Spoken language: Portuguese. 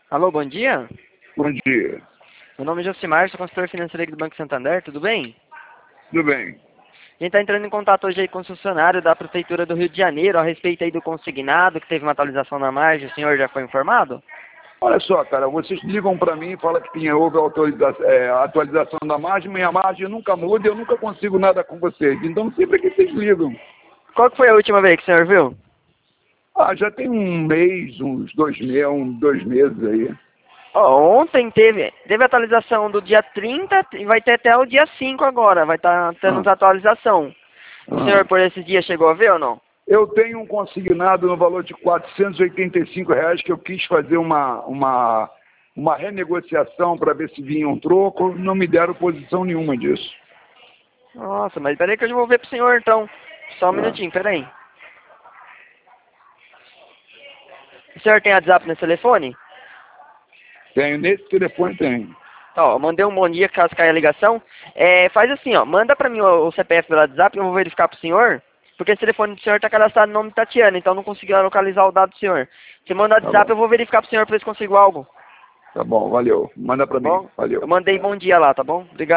Alô, bom dia. Bom dia. Meu nome é Josimar, sou consultor financeiro aqui do Banco Santander, tudo bem? Tudo bem? A gente está entrando em contato hoje aí com o funcionário da Prefeitura do Rio de Janeiro a respeito aí do consignado, que teve uma atualização na margem, o senhor já foi informado? Olha só, cara, vocês ligam para mim e falam que houve atualização da margem, minha margem nunca muda e eu nunca consigo nada com vocês. Então sempre que vocês ligam. Qual que foi a última vez que o senhor viu? Ah, já tem um mês, uns 2 meses aí. Ó, ontem teve atualização do dia 30 e vai ter até o dia 5 agora, vai estar tendo Ah, atualização. O senhor ah. por esse dia chegou a ver ou não? Eu tenho um consignado no valor de R$ 485 que eu quis fazer uma renegociação para ver se vinha um troco. Não me deram posição nenhuma disso. Nossa, mas peraí que eu já vou ver pro senhor então. Só um Ah. minutinho, peraí. O senhor tem WhatsApp nesse telefone? Tenho, nesse telefone tenho. Ó, eu mandei um bom dia caso caia a ligação. Faz assim, ó, manda pra mim o CPF pelo WhatsApp, eu vou verificar pro senhor, porque esse telefone do senhor tá cadastrado no nome de Tatiana, então não consegui localizar o dado do senhor. Se manda o Tá WhatsApp, bom. eu vou verificar pro senhor pra ver se consigo algo, Tá bom, valeu. Manda tá pra mim. bom? Valeu. Eu mandei bom dia lá, tá bom? Obrigado.